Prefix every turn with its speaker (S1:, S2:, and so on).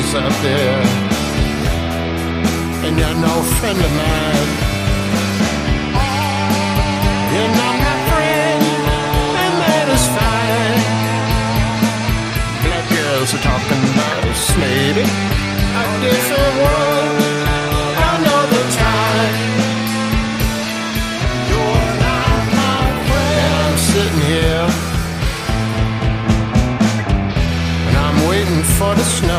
S1: girls out there, and you're no friend of mine. You're not my friend, and that is fine. Black girls are talking about us, maybe a different world. I know the time. You're not my friend. And I'm sitting here, and I'm waiting for the snow.